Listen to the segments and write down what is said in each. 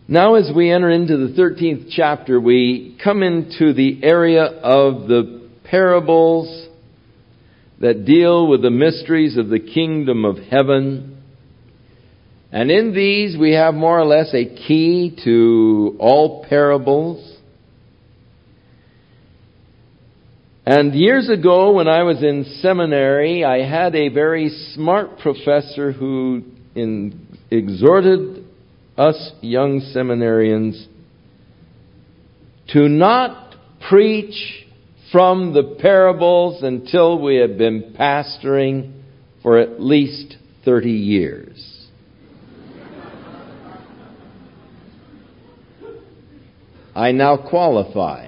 Now as we enter into the 13th chapter, we come into the area of the parables that deal with the mysteries of the kingdom of heaven. And in these we have more or less a key to all parables. And years ago when I was in seminary, I had a very smart professor who exhorted us young seminarians to not preach from the parables until we had been pastoring for at least 30 years. I now qualify.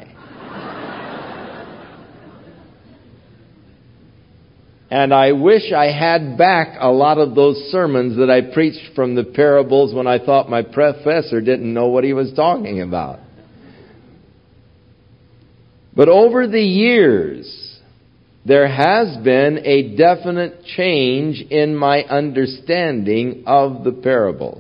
And I wish I had back a lot of those sermons that I preached from the parables when I thought my professor didn't know what he was talking about. But over the years, there has been a definite change in my understanding of the parables.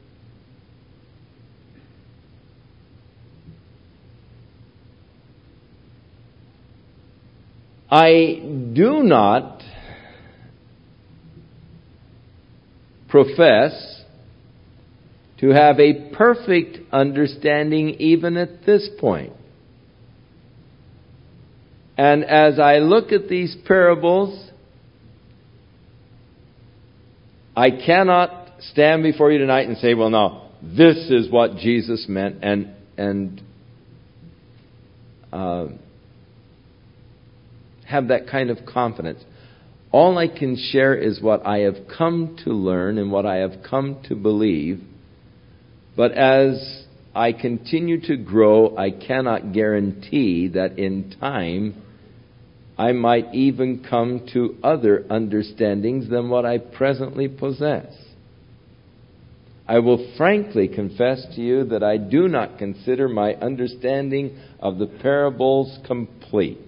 I do not profess to have a perfect understanding even at this point. And as I look at these parables, I cannot stand before you tonight and say, well, no, this is what Jesus meant, and have that kind of confidence. All I can share is what I have come to learn and what I have come to believe. But as I continue to grow, I cannot guarantee that in time I might even come to other understandings than what I presently possess. I will frankly confess to you that I do not consider my understanding of the parables complete.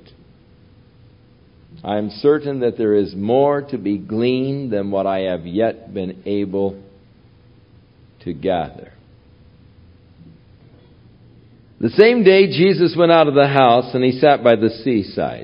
I am certain that there is more to be gleaned than what I have yet been able to gather. The same day Jesus went out of the house, and he sat by the seaside.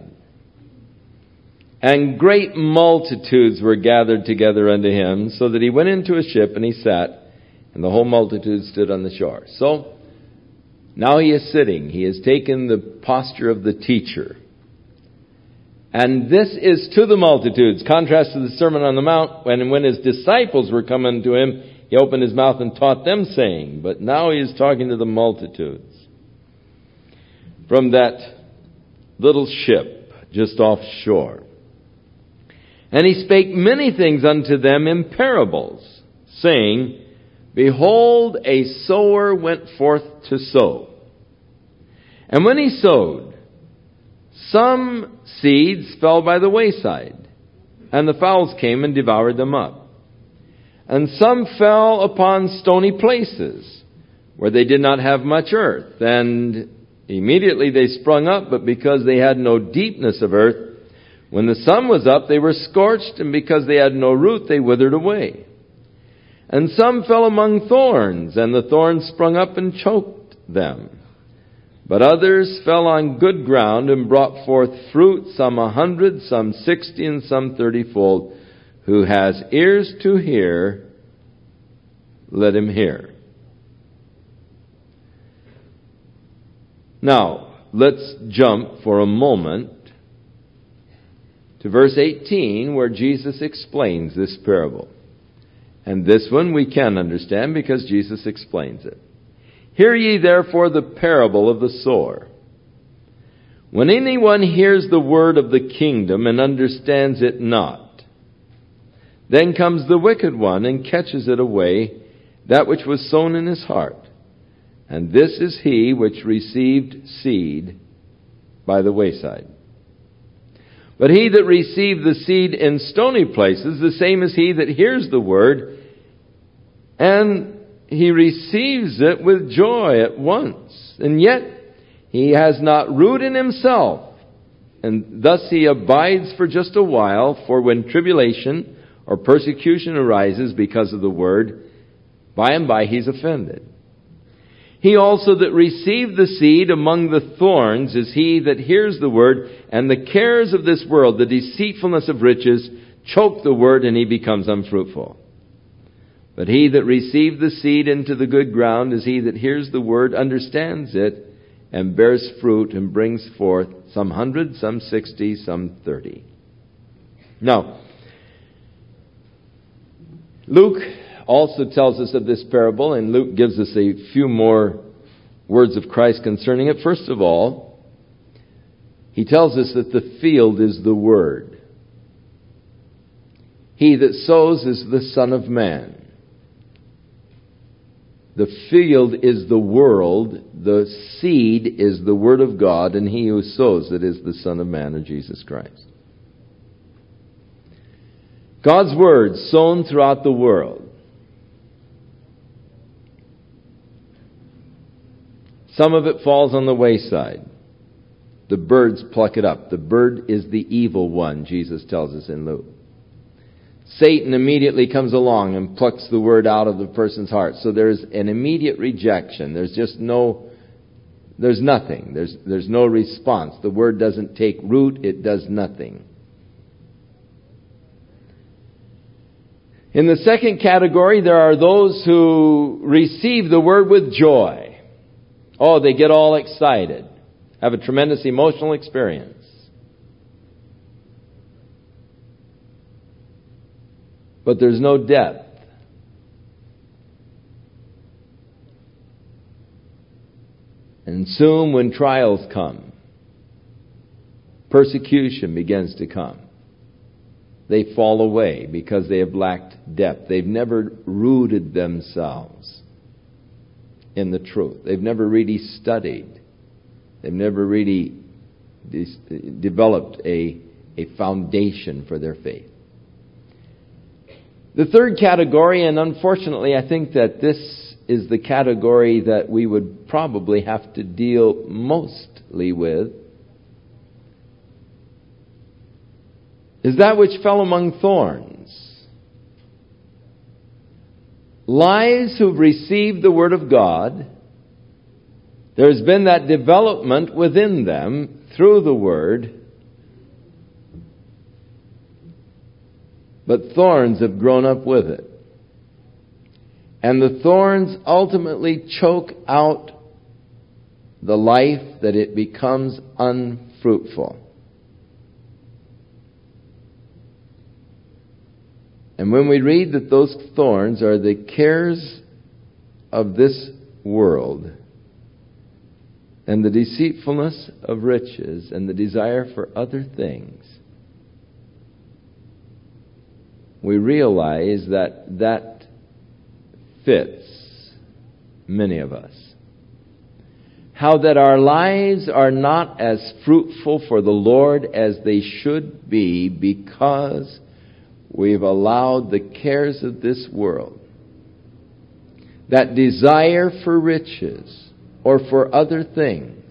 And great multitudes were gathered together unto him, so that he went into a ship, and he sat, and the whole multitude stood on the shore. So, now he is sitting. He has taken the posture of the teacher. And this is to the multitudes. Contrast to the Sermon on the Mount, when his disciples were coming to him, he opened his mouth and taught them, saying, but now he is talking to the multitudes. From that little ship just offshore. And he spake many things unto them in parables, saying, behold, a sower went forth to sow. And when he sowed, some seeds fell by the wayside, and the fowls came and devoured them up. And some fell upon stony places, where they did not have much earth. And immediately they sprung up, but because they had no deepness of earth, when the sun was up, they were scorched, and because they had no root, they withered away. And some fell among thorns, and the thorns sprung up and choked them. But others fell on good ground and brought forth fruit, some 100, some 60, and some 30-fold. Who has ears to hear, let him hear. Now, let's jump for a moment to verse 18, where Jesus explains this parable. And this one we can understand because Jesus explains it. Hear ye therefore the parable of the sower. When anyone hears the word of the kingdom and understands it not, then comes the wicked one and catches it away, that which was sown in his heart. And this is he which received seed by the wayside. But he that received the seed in stony places, the same as he that hears the word, and he receives it with joy at once, and yet he has not root in himself, and thus he abides for just a while. For when tribulation or persecution arises because of the word, by and by he's offended. He also that received the seed among the thorns is he that hears the word, and the cares of this world, the deceitfulness of riches, choke the word, and he becomes unfruitful. But he that received the seed into the good ground is he that hears the word, understands it, and bears fruit, and brings forth some 100, some 60, some 30. Now, Luke also tells us of this parable, and Luke gives us a few more words of Christ concerning it. First of all, he tells us that the field is the Word. He that sows is the Son of Man. The field is the world, the seed is the Word of God, and he who sows it is the Son of Man, or Jesus Christ. God's Word sown throughout the world. Some of it falls on the wayside. The birds pluck it up. The bird is the evil one, Jesus tells us in Luke. Satan immediately comes along and plucks the word out of the person's heart. So there's an immediate rejection. There's nothing. There's no response. The word doesn't take root. It does nothing. In the second category, there are those who receive the word with joy. Oh, they get all excited, have a tremendous emotional experience. But there's no depth. And soon when trials come, persecution begins to come, they fall away because they have lacked depth. They've never rooted themselves in the truth. They've never really studied. They've never really developed a foundation for their faith. The third category, and unfortunately I think that this is the category that we would probably have to deal mostly with, is that which fell among thorns. Lives who've received the Word of God, there's been that development within them through the Word, but thorns have grown up with it. And the thorns ultimately choke out the life that it becomes unfruitful. And when we read that those thorns are the cares of this world, and the deceitfulness of riches, and the desire for other things, we realize that that fits many of us. How that our lives are not as fruitful for the Lord as they should be because we've allowed the cares of this world, that desire for riches or for other things,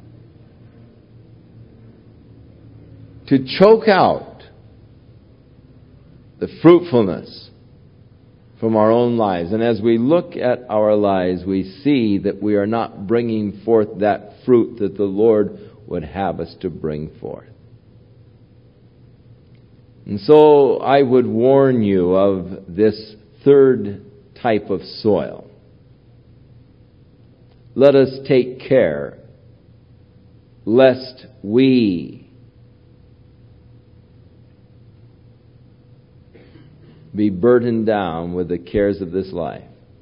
to choke out the fruitfulness from our own lives. And as we look at our lives, we see that we are not bringing forth that fruit that the Lord would have us to bring forth. And so I would warn you of this third type of soil. Let us take care lest we be burdened down with the cares of this life,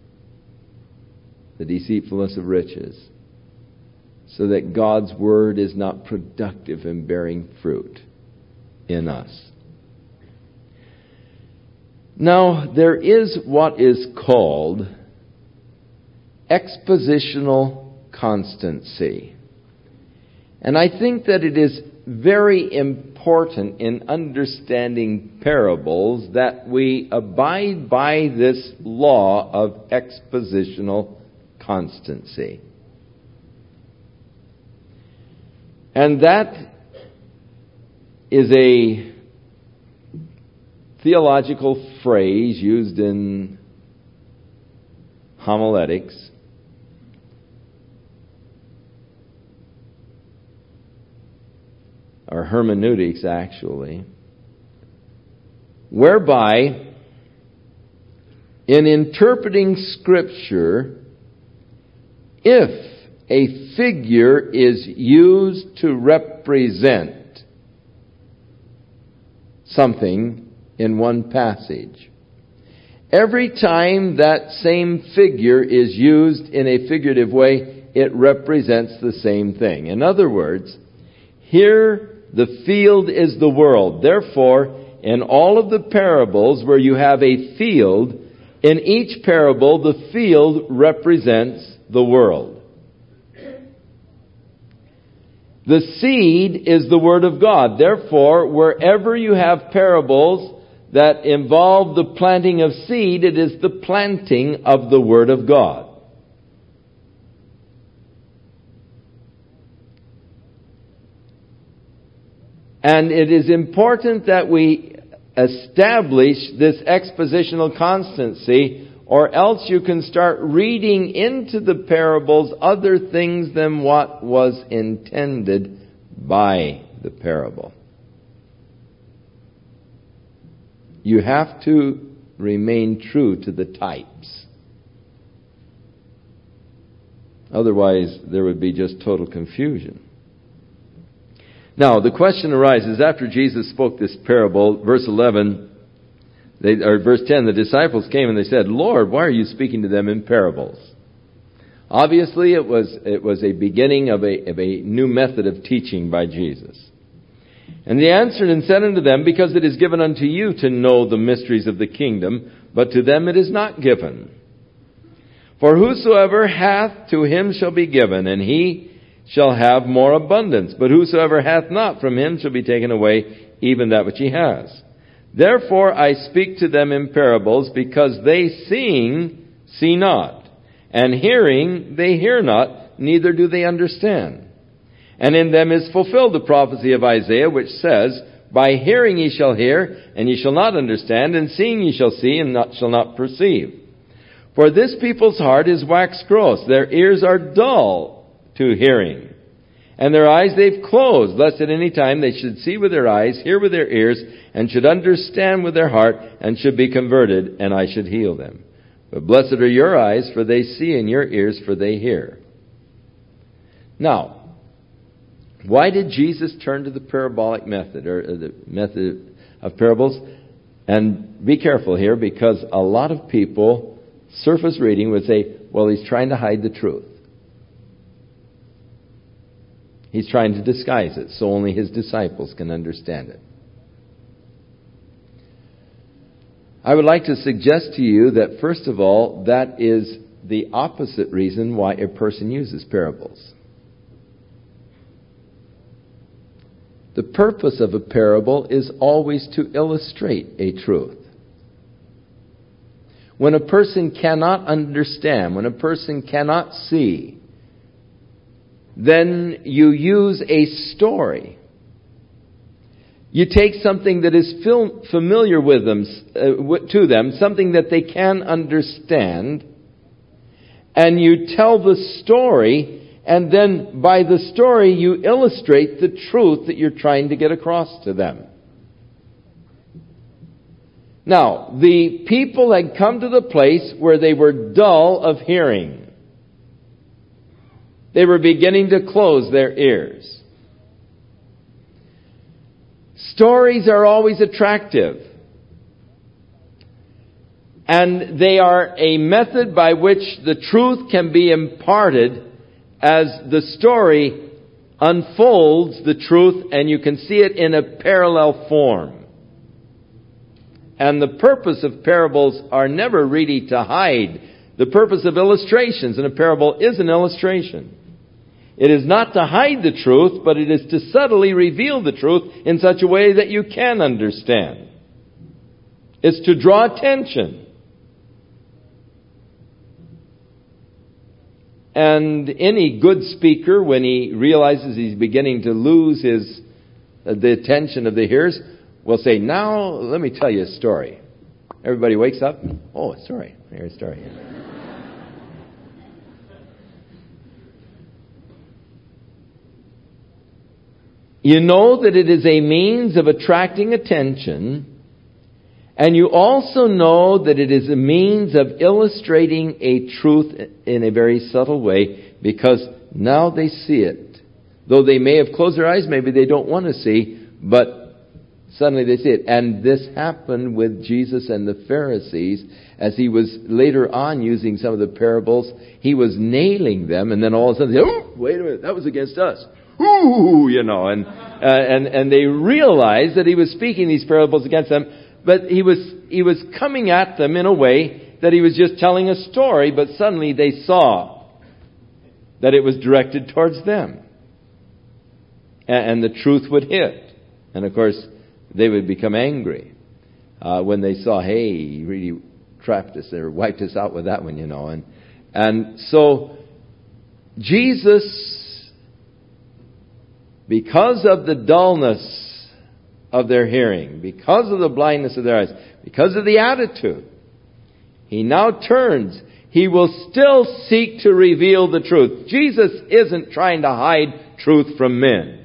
the deceitfulness of riches, so that God's Word is not productive in bearing fruit in us. Now, there is what is called expositional constancy. And I think that it is very important in understanding parables that we abide by this law of expositional constancy. And that is a theological phrase used in homiletics or hermeneutics actually, whereby in interpreting Scripture, if a figure is used to represent something in one passage, every time that same figure is used in a figurative way, it represents the same thing. In other words, here the field is the world. Therefore, in all of the parables where you have a field, in each parable the field represents the world. The seed is the Word of God. Therefore, wherever you have parables that involve the planting of seed, it is the planting of the Word of God. And it is important that we establish this expositional constancy, or else you can start reading into the parables other things than what was intended by the parable. You have to remain true to the types. Otherwise, there would be just total confusion. Now, the question arises, after Jesus spoke this parable, verse 10, the disciples came and they said, "Lord, why are you speaking to them in parables?" Obviously, it was a beginning of a new method of teaching by Jesus. And he answered and said unto them, "Because it is given unto you to know the mysteries of the kingdom, but to them it is not given. For whosoever hath, to him shall be given, and he shall have more abundance. But whosoever hath not, from him shall be taken away even that which he has. Therefore I speak to them in parables, because they seeing see not, and hearing they hear not, neither do they understand. And in them is fulfilled the prophecy of Isaiah, which says, By hearing ye shall hear, and ye shall not understand, and seeing ye shall see, and shall not perceive. For this people's heart is waxed gross, their ears are dull to hearing, and their eyes they've closed, lest at any time they should see with their eyes, hear with their ears, and should understand with their heart, and should be converted, and I should heal them. But blessed are your eyes, for they see, and your ears, for they hear." Now, why did Jesus turn to the parabolic method, or the method of parables? And be careful here, because a lot of people, surface reading, would say, well, he's trying to hide the truth. He's trying to disguise it so only his disciples can understand it. I would like to suggest to you that, first of all, that is the opposite reason why a person uses parables. The purpose of a parable is always to illustrate a truth. When a person cannot understand, when a person cannot see, then you use a story. You take something that is familiar with them, to them, something that they can understand, and you tell the story, and then by the story you illustrate the truth that you're trying to get across to them. Now, the people had come to the place where they were dull of hearing. They were beginning to close their ears. Stories are always attractive. And they are a method by which the truth can be imparted as the story unfolds the truth, and you can see it in a parallel form. And the purpose of parables are never really to hide. The purpose of illustrations in a parable is an illustration. It is not to hide the truth, but it is to subtly reveal the truth in such a way that you can understand. It's to draw attention. And any good speaker, when he realizes he's beginning to lose the attention of the hearers, will say, "Now, let me tell you a story." Everybody wakes up. "Oh, a story. Here's a story." You know that it is a means of attracting attention, and you also know that it is a means of illustrating a truth in a very subtle way, because now they see it. Though they may have closed their eyes, maybe they don't want to see, but suddenly they see it. And this happened with Jesus and the Pharisees as he was later on using some of the parables. He was nailing them, and then all of a sudden, oh, wait a minute, that was against us. Ooh, and they realized that he was speaking these parables against them, but he was coming at them in a way that he was just telling a story, but suddenly they saw that it was directed towards them. And the truth would hit. And of course, they would become angry when they saw, hey, he really trapped us or wiped us out with that one, And so Jesus, because of the dullness of their hearing, because of the blindness of their eyes, because of the attitude, he now turns. He will still seek to reveal the truth. Jesus isn't trying to hide truth from men.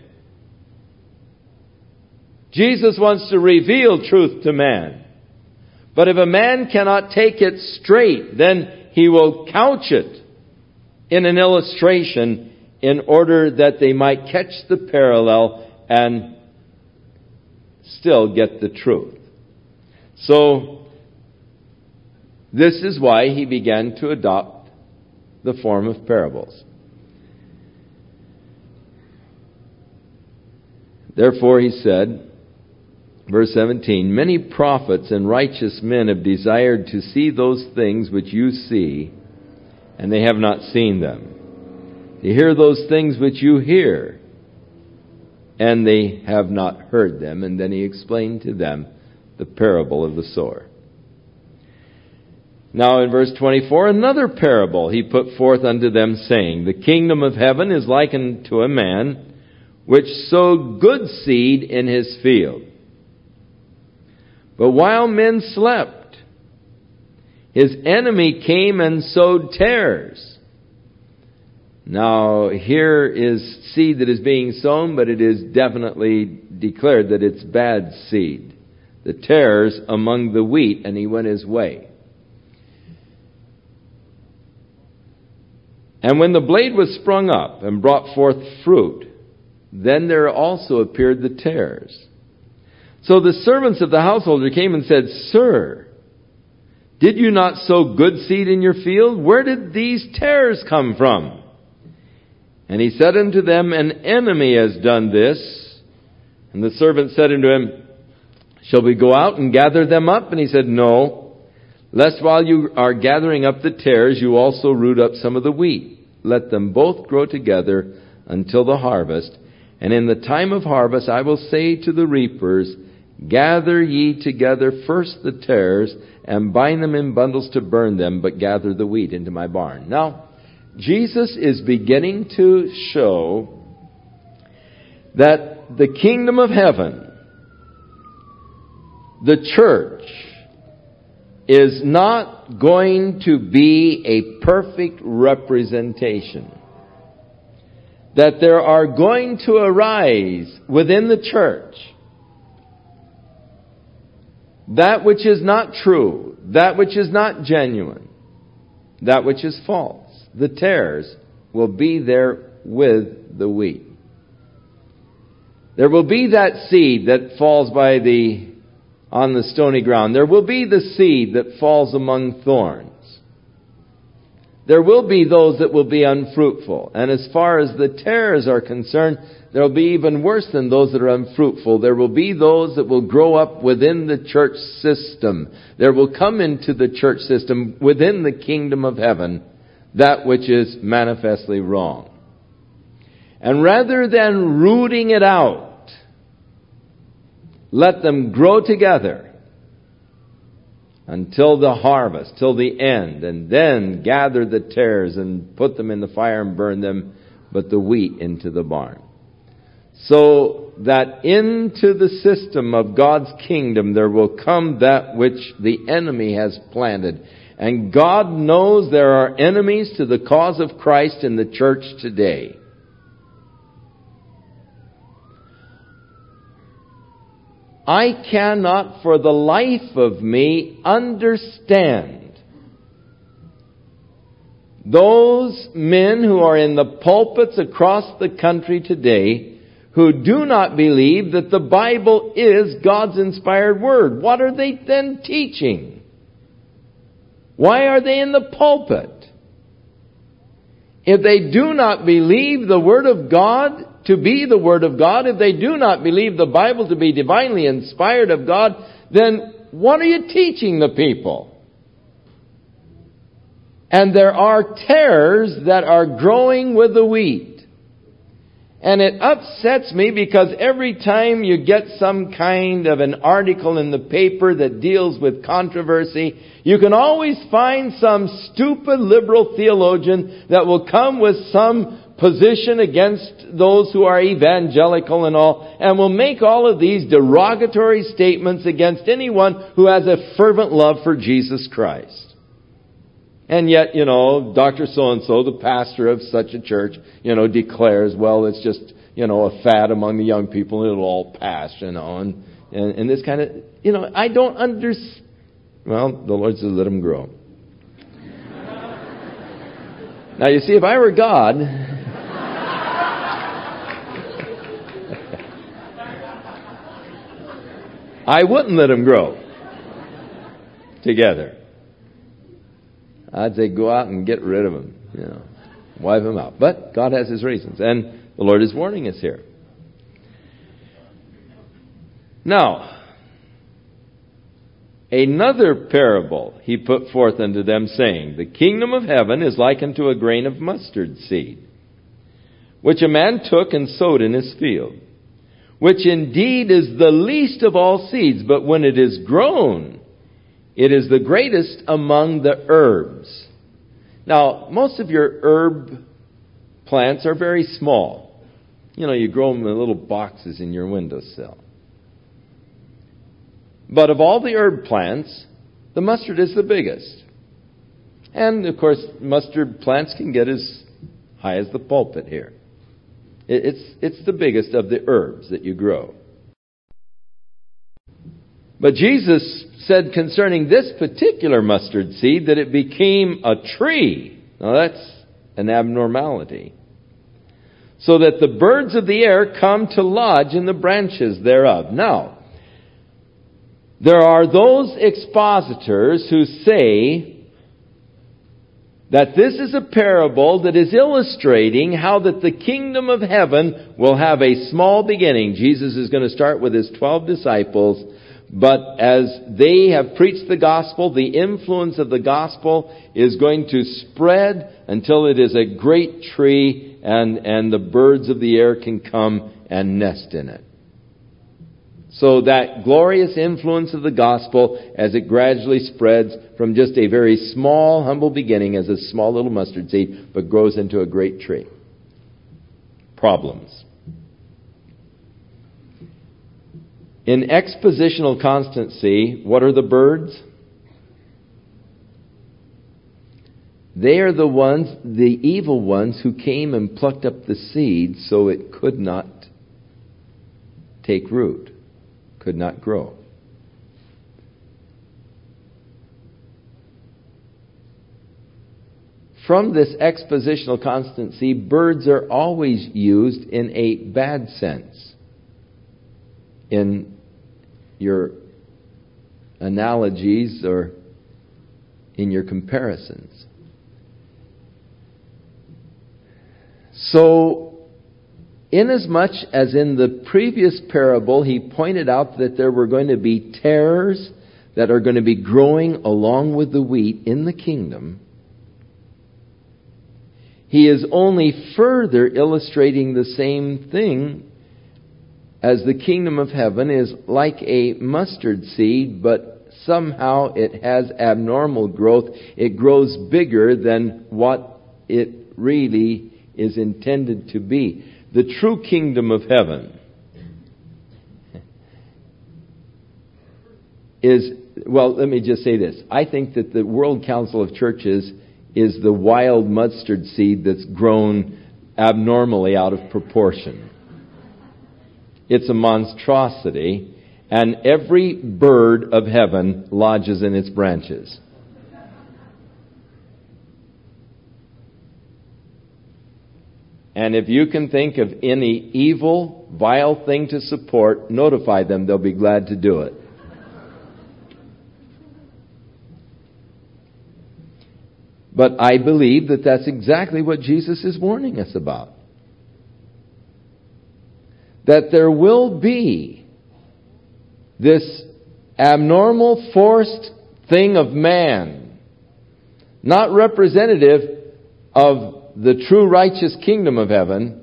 Jesus wants to reveal truth to man. But if a man cannot take it straight, then he will couch it in an illustration in order that they might catch the parallel and still get the truth. So, this is why he began to adopt the form of parables. Therefore, he said, verse 17, many prophets and righteous men have desired to see those things which you see, and they have not seen them. To hear those things which you hear, and they have not heard them. And then he explained to them the parable of the sower. Now in verse 24, another parable he put forth unto them, saying, the kingdom of heaven is likened to a man which sowed good seed in his field. But while men slept, his enemy came and sowed tares. Now, here is seed that is being sown, but it is definitely declared that it's bad seed. The tares among the wheat, and he went his way. And when the blade was sprung up and brought forth fruit, then there also appeared the tares. So the servants of the householder came and said, Sir, did you not sow good seed in your field? Where did these tares come from? And he said unto them, An enemy has done this. And the servant said unto him, Shall we go out and gather them up? And he said, No, lest while you are gathering up the tares, you also root up some of the wheat. Let them both grow together until the harvest. And in the time of harvest I will say to the reapers, Gather ye together first the tares, and bind them in bundles to burn them, but gather the wheat into my barn. Now, Jesus is beginning to show that the kingdom of heaven, the church, is not going to be a perfect representation. That there are going to arise within the church that which is not true, that which is not genuine, that which is false. The tares will be there with the wheat. There will be that seed that falls on the stony ground. There will be the seed that falls among thorns. There will be those that will be unfruitful. And as far as the tares are concerned, there will be even worse than those that are unfruitful. There will be those that will grow up within the church system. There will come into the church system within the kingdom of heaven that which is manifestly wrong. And rather than rooting it out, let them grow together until the harvest, till the end, and then gather the tares and put them in the fire and burn them, but the wheat into the barn. So that into the system of God's kingdom there will come that which the enemy has planted. And God knows there are enemies to the cause of Christ in the church today. I cannot for the life of me understand those men who are in the pulpits across the country today who do not believe that the Bible is God's inspired Word. What are they then teaching? Why are they in the pulpit? If they do not believe the Word of God to be the Word of God, if they do not believe the Bible to be divinely inspired of God, then what are you teaching the people? And there are tares that are growing with the wheat. And it upsets me because every time you get some kind of an article in the paper that deals with controversy, you can always find some stupid liberal theologian that will come with some position against those who are evangelical and all, and will make all of these derogatory statements against anyone who has a fervent love for Jesus Christ. And yet, Dr. So-and-so, the pastor of such a church, declares, well, it's just, a fad among the young people and it'll all pass, and this kind of, I don't understand. Well, the Lord says, let them grow. Now, you see, if I were God, I wouldn't let them grow together. I'd say go out and get rid of them, wipe them out. But God has His reasons, and the Lord is warning us here. Now, another parable He put forth unto them, saying, the kingdom of heaven is like unto a grain of mustard seed, which a man took and sowed in his field, which indeed is the least of all seeds, but when it is grown, it is the greatest among the herbs. Now, most of your herb plants are very small. You grow them in little boxes in your windowsill. But of all the herb plants, the mustard is the biggest. And, of course, mustard plants can get as high as the pulpit here. It's the biggest of the herbs that you grow. But Jesus said concerning this particular mustard seed that it became a tree. Now that's an abnormality. So that the birds of the air come to lodge in the branches thereof. Now, there are those expositors who say that this is a parable that is illustrating how that the kingdom of heaven will have a small beginning. Jesus is going to start with His 12 disciples. But as they have preached the gospel, the influence of the gospel is going to spread until it is a great tree and the birds of the air can come and nest in it. So that glorious influence of the gospel, as it gradually spreads from just a very small, humble beginning as a small little mustard seed, but grows into a great tree. Problems. In expositional constancy, what are the birds? They are the ones, the evil ones, who came and plucked up the seed so it could not take root, could not grow. From this expositional constancy, birds are always used in a bad sense. In your analogies or in your comparisons. So, inasmuch as in the previous parable He pointed out that there were going to be tares that are going to be growing along with the wheat in the kingdom, He is only further illustrating the same thing, as the kingdom of heaven is like a mustard seed, but somehow it has abnormal growth. It grows bigger than what it really is intended to be. The true kingdom of heaven is, well, let me just say this. I think that the World Council of Churches is the wild mustard seed that's grown abnormally out of proportion. It's a monstrosity, and every bird of heaven lodges in its branches. And if you can think of any evil, vile thing to support, notify them. They'll be glad to do it. But I believe that that's exactly what Jesus is warning us about. That there will be this abnormal, forced thing of man, not representative of the true righteous kingdom of heaven,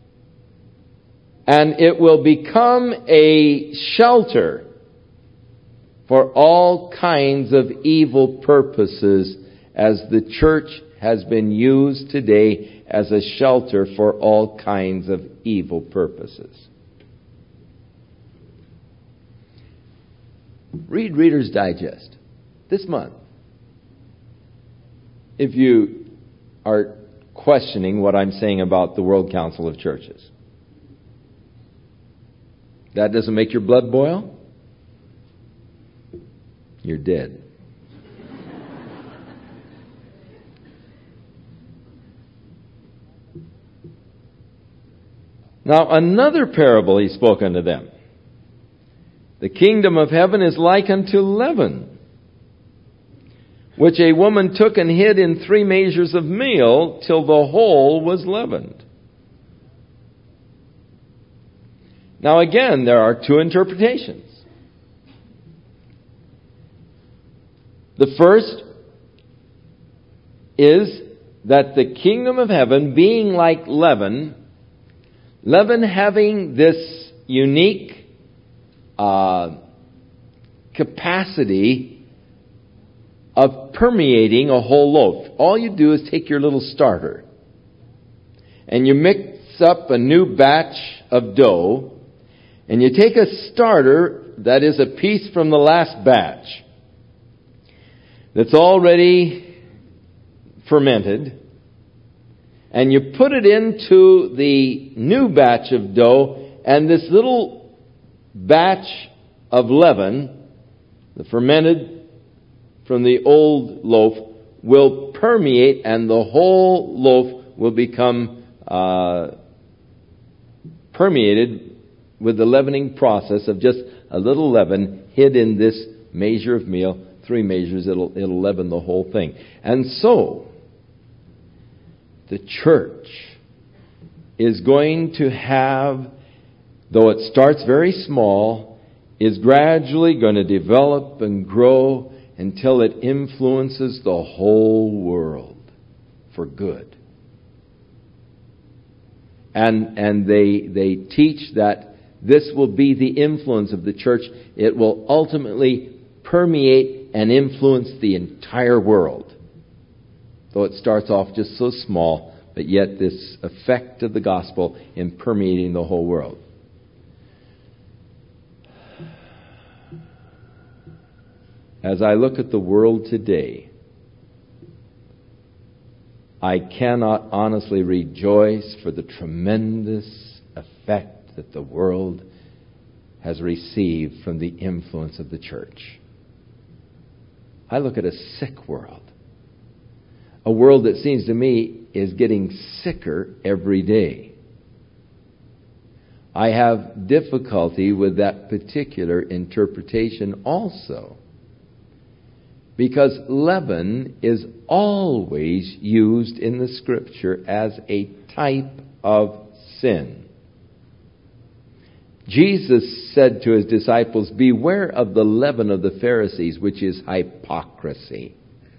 and it will become a shelter for all kinds of evil purposes, as the church has been used today as a shelter for all kinds of evil purposes. Read Reader's Digest this month. If you are questioning what I'm saying about the World Council of Churches, that doesn't make your blood boil? You're dead. Now, another parable he spoke unto them. The kingdom of heaven is like unto leaven, which a woman took and hid in 3 measures of meal till the whole was leavened. Now again, there are 2 interpretations. The first is that the kingdom of heaven being like leaven having this unique capacity of permeating a whole loaf. All you do is take your little starter and you mix up a new batch of dough, and you take a starter that is a piece from the last batch that's already fermented, and you put it into the new batch of dough, and this little batch of leaven, the fermented from the old loaf, will permeate, and the whole loaf will become permeated with the leavening process of just a little leaven hid in this measure of meal. 3 measures, it'll leaven the whole thing. And so, the church is going to have, though it starts very small, is gradually going to develop and grow until it influences the whole world for good. And they teach that this will be the influence of the church. It will ultimately permeate and influence the entire world. Though it starts off just so small, but yet this effect of the gospel in permeating the whole world. As I look at the world today, I cannot honestly rejoice for the tremendous effect that the world has received from the influence of the church. I look at a sick world. A world that seems to me is getting sicker every day. I have difficulty with that particular interpretation also, because leaven is always used in the Scripture as a type of sin. Jesus said to his disciples, "Beware of the leaven of the Pharisees, which is hypocrisy."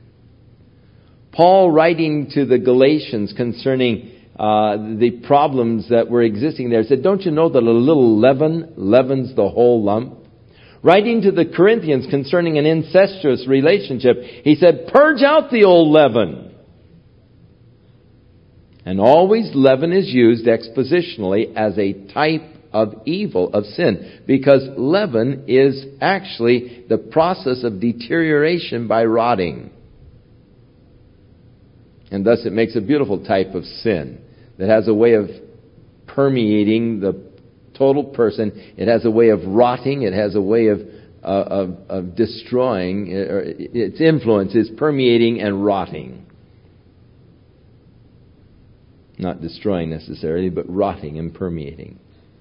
Paul, writing to the Galatians concerning the problems that were existing there, said, "Don't you know that a little leaven leavens the whole lump?" Writing to the Corinthians concerning an incestuous relationship, he said, "Purge out the old leaven." And always leaven is used expositionally as a type of evil, of sin, because leaven is actually the process of deterioration by rotting. And thus it makes a beautiful type of sin that has a way of permeating the total person. It has a way of rotting. It has a way of destroying. Its influence is permeating and rotting. Not destroying necessarily, but rotting and permeating.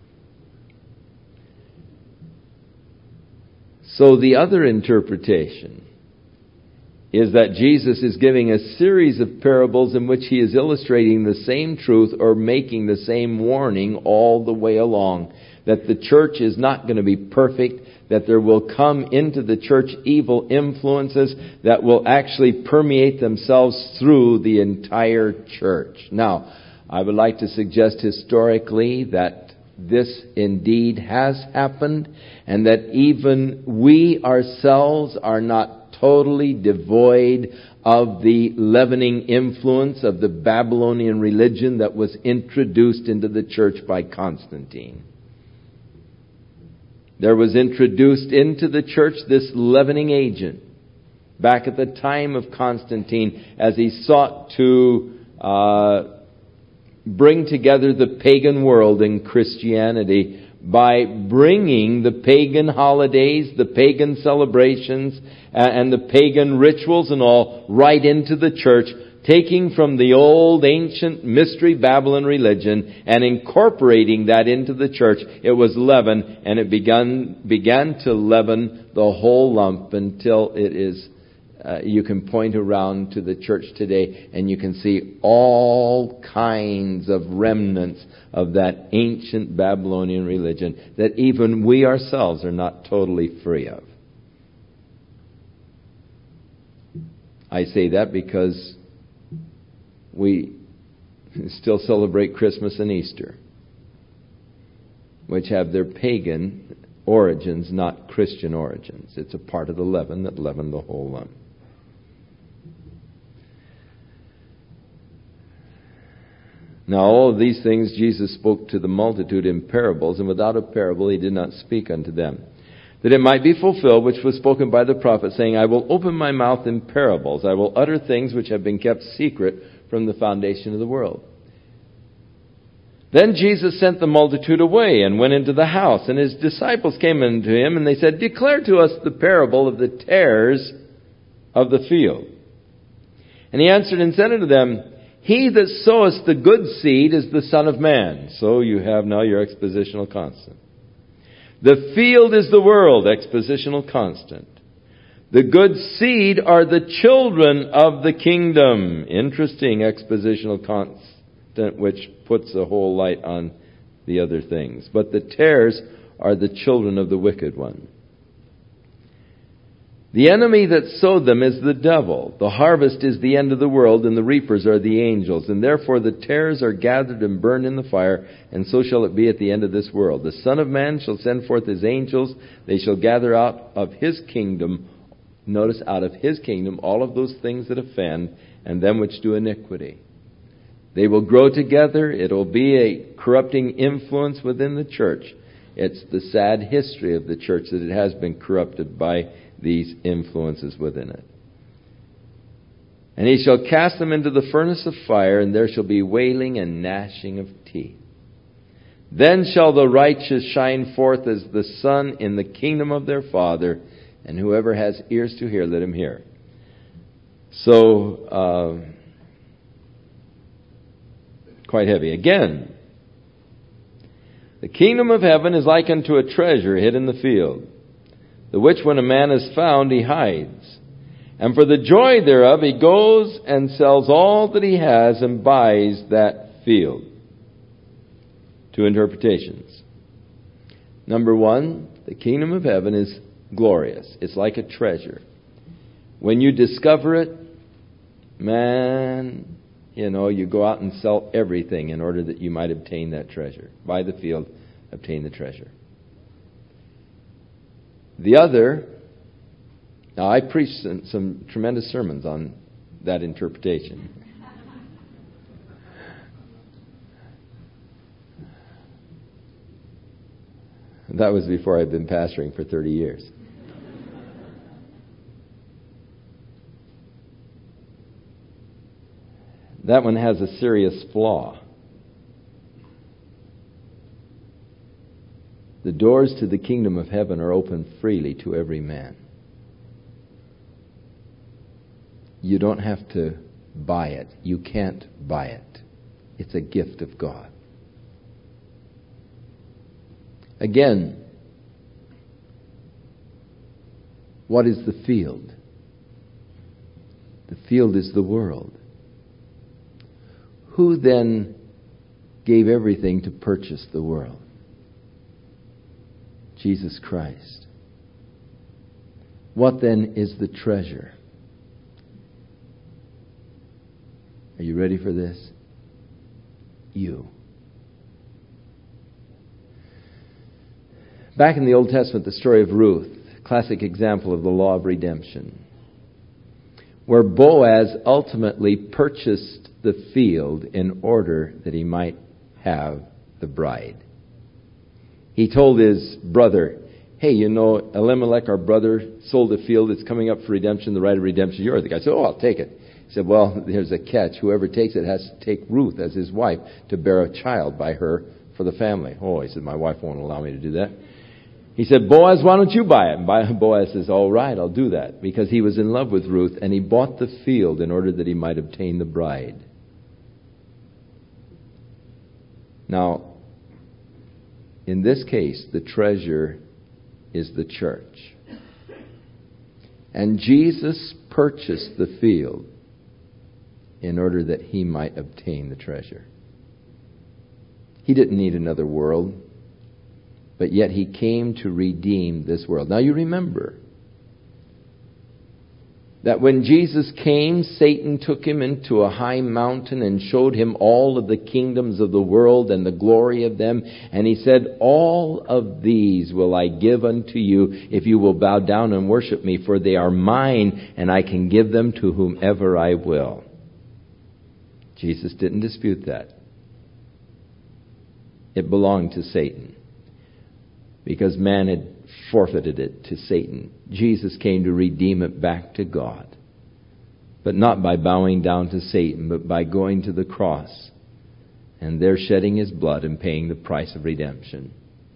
So the other interpretation is that Jesus is giving a series of parables in which he is illustrating the same truth or making the same warning all the way along. That the church is not going to be perfect, that there will come into the church evil influences that will actually permeate themselves through the entire church. Now, I would like to suggest historically that this indeed has happened, and that even we ourselves are not totally devoid of the leavening influence of the Babylonian religion that was introduced into the church by Constantine. There was introduced into the church this leavening agent back at the time of Constantine as he sought to bring together the pagan world and Christianity by bringing the pagan holidays, the pagan celebrations, and the pagan rituals and all right into the church, taking from the old ancient mystery Babylon religion and incorporating that into the church. It was leaven, and it began to leaven the whole lump until it is you can point around to the church today and you can see all kinds of remnants of that ancient Babylonian religion that even we ourselves are not totally free of. I say that because we still celebrate Christmas and Easter, which have their pagan origins, not Christian origins. It's a part of the leaven that leavened the whole lump. Now, all of these things Jesus spoke to the multitude in parables, and without a parable he did not speak unto them. That it might be fulfilled, which was spoken by the prophet, saying, I will open my mouth in parables. I will utter things which have been kept secret from the foundation of the world. Then Jesus sent the multitude away and went into the house, and his disciples came unto him, and they said, Declare to us the parable of the tares of the field. And he answered and said unto them, He that soweth the good seed is the Son of Man. So you have now your expositional constant. The field is the world, expositional constant. The good seed are the children of the kingdom. Interesting expositional constant, which puts a whole light on the other things. But the tares are the children of the wicked one. The enemy that sowed them is the devil. The harvest is the end of the world, and the reapers are the angels. And therefore the tares are gathered and burned in the fire, and so shall it be at the end of this world. The Son of Man shall send forth his angels. They shall gather out of his kingdom, notice, out of his kingdom, all of those things that offend, and them which do iniquity. They will grow together. It will be a corrupting influence within the church. It's the sad history of the church that it has been corrupted by these influences within it. And he shall cast them into the furnace of fire, and there shall be wailing and gnashing of teeth. Then shall the righteous shine forth as the sun in the kingdom of their Father, and whoever has ears to hear, let him hear. So, quite heavy. Again, the kingdom of heaven is like unto a treasure hid in the field, the which when a man is found, he hides. And for the joy thereof, he goes and sells all that he has and buys that field. Two interpretations. Number one, the kingdom of heaven is glorious. It's like a treasure. When you discover it, man, you go out and sell everything in order that you might obtain that treasure. Buy the field, obtain the treasure. The other, now I preached some tremendous sermons on that interpretation. That was before I'd been pastoring for 30 years. That one has a serious flaw. The doors to the kingdom of heaven are open freely to every man. You don't have to buy it. You can't buy it. It's a gift of God. Again, what is the field? The field is the world. Who then gave everything to purchase the world? Jesus Christ. What then is the treasure? Are you ready for this? You. Back in the Old Testament, the story of Ruth, classic example of the law of redemption, where Boaz ultimately purchased the field in order that he might have the bride. He told his brother, hey, you know, Elimelech, our brother, sold a field. It's coming up for redemption, the right of redemption. You're the guy. So, I'll take it. He said, well, there's a catch. Whoever takes it has to take Ruth as his wife to bear a child by her for the family. Oh, he said, my wife won't allow me to do that. He said, Boaz, why don't you buy it? And Boaz says, all right, I'll do that. Because he was in love with Ruth, and he bought the field in order that he might obtain the bride. Now, in this case, the treasure is the church. And Jesus purchased the field in order that he might obtain the treasure. He didn't need another world, but yet he came to redeem this world. Now you remember that when Jesus came, Satan took him into a high mountain and showed him all of the kingdoms of the world and the glory of them. And he said, all of these will I give unto you if you will bow down and worship me, for they are mine and I can give them to whomever I will. Jesus didn't dispute that. It belonged to Satan because man had forfeited it to Satan. Jesus came to redeem it back to God. But not by bowing down to Satan, but by going to the cross and there shedding his blood and paying the price of redemption.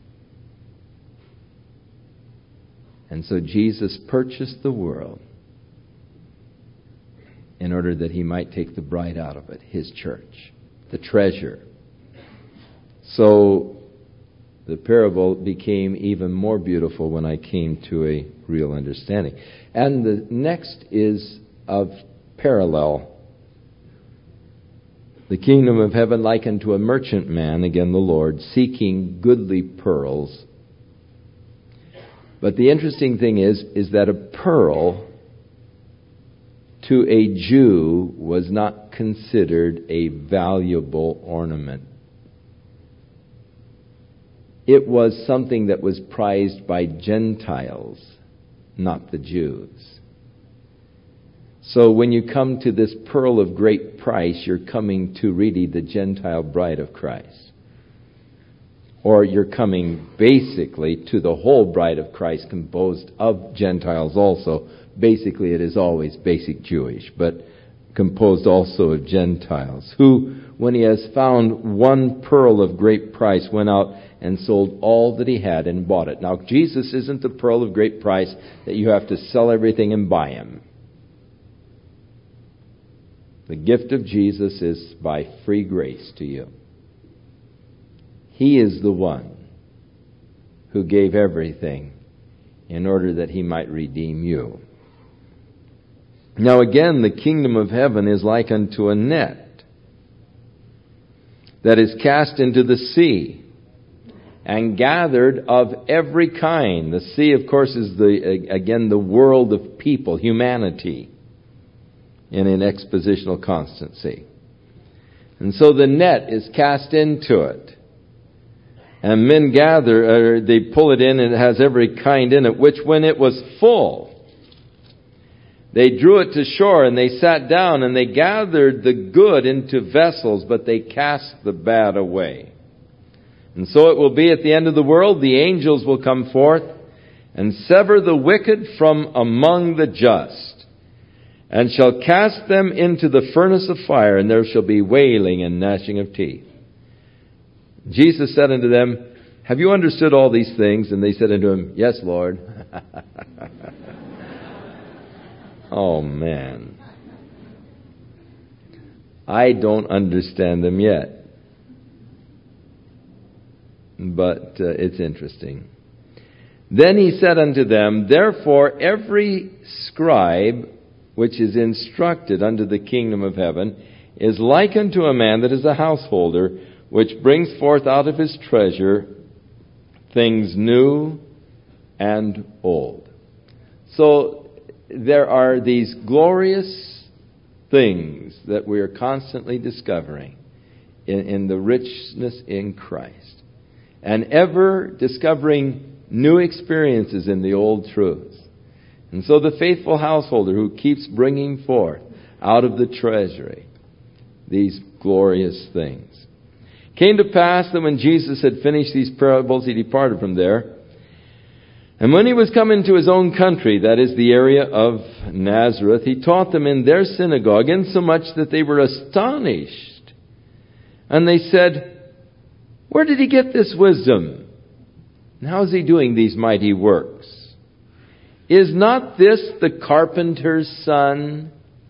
And so Jesus purchased the world in order that he might take the bride out of it, his church, the treasure. So the parable became even more beautiful when I came to a real understanding. And the next is of parallel. The kingdom of heaven likened to a merchant man, again the Lord, seeking goodly pearls. But the interesting thing is that a pearl to a Jew was not considered a valuable ornament. It was something that was prized by Gentiles, not the Jews. So when you come to this pearl of great price, you're coming to really the Gentile bride of Christ. Or you're coming basically to the whole bride of Christ composed of Gentiles also. Basically it is always basic Jewish, but composed also of Gentiles, who, when he has found one pearl of great price, went out and sold all that he had and bought it. Now, Jesus isn't the pearl of great price that you have to sell everything and buy him. The gift of Jesus is by free grace to you. He is the one who gave everything in order that he might redeem you. Now again, the kingdom of heaven is like unto a net that is cast into the sea and gathered of every kind. The sea, of course, is the world of people, humanity, in an expositional constancy. And so the net is cast into it. And men gather, they pull it in, and it has every kind in it, which when it was full, they drew it to shore, and they sat down, and they gathered the good into vessels, but they cast the bad away. And so it will be at the end of the world, the angels will come forth and sever the wicked from among the just, and shall cast them into the furnace of fire, and there shall be wailing and gnashing of teeth. Jesus said unto them, have you understood all these things? And they said unto him, Yes, Lord. Oh, man. I don't understand them yet. But it's interesting. Then he said unto them, Therefore every scribe which is instructed unto the kingdom of heaven is like unto a man that is a householder, which brings forth out of his treasure things new and old. So there are these glorious things that we are constantly discovering in the richness in Christ, and ever discovering new experiences in the old truths. And so the faithful householder who keeps bringing forth out of the treasury these glorious things. Came to pass that when Jesus had finished these parables, he departed from there. And when he was come into his own country, that is the area of Nazareth, he taught them in their synagogue, insomuch that they were astonished. And they said, Where did he get this wisdom? And how is he doing these mighty works? Is not this the carpenter's son?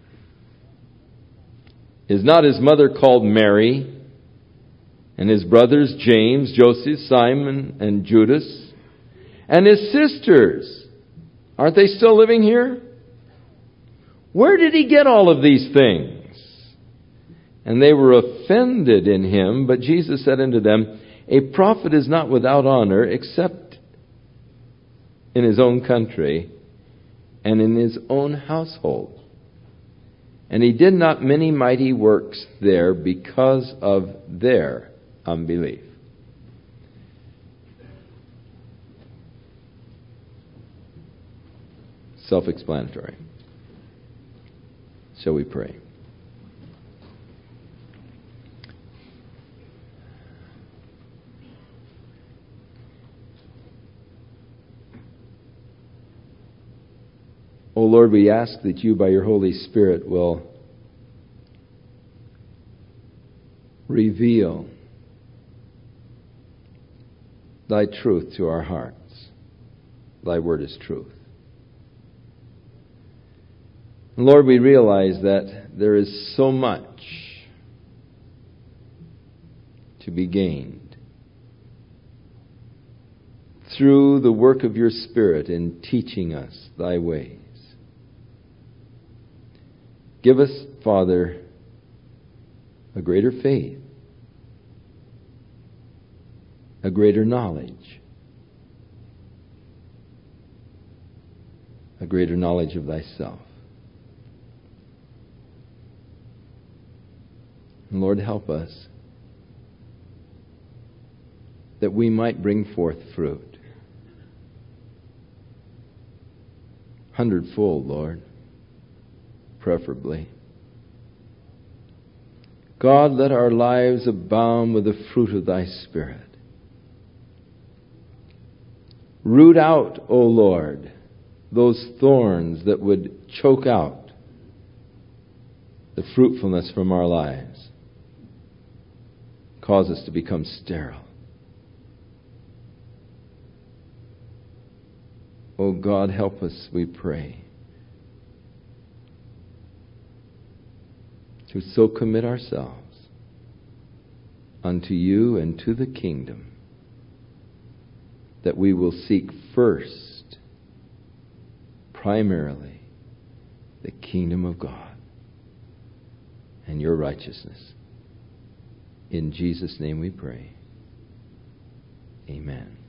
Is not his mother called Mary? And his brothers James, Joseph, Simon, and Judas? And his sisters, aren't they still living here? Where did he get all of these things? And they were offended in him, but Jesus said unto them, A prophet is not without honor, except in his own country and in his own household. And he did not many mighty works there because of their unbelief. Self-explanatory. Shall we pray? O Lord, we ask that you, by your Holy Spirit, will reveal thy truth to our hearts. Thy word is truth. Lord, we realize that there is so much to be gained through the work of your Spirit in teaching us thy ways. Give us, Father, a greater faith, a greater knowledge, a greater knowledge of thyself. And Lord, help us that we might bring forth fruit. 100-fold, Lord, preferably. God, let our lives abound with the fruit of thy Spirit. Root out, O Lord, those thorns that would choke out the fruitfulness from our lives. Cause us to become sterile. Oh God, help us, we pray, to so commit ourselves unto you and to the kingdom that we will seek first, primarily, the kingdom of God and your righteousness. In Jesus' name we pray. Amen.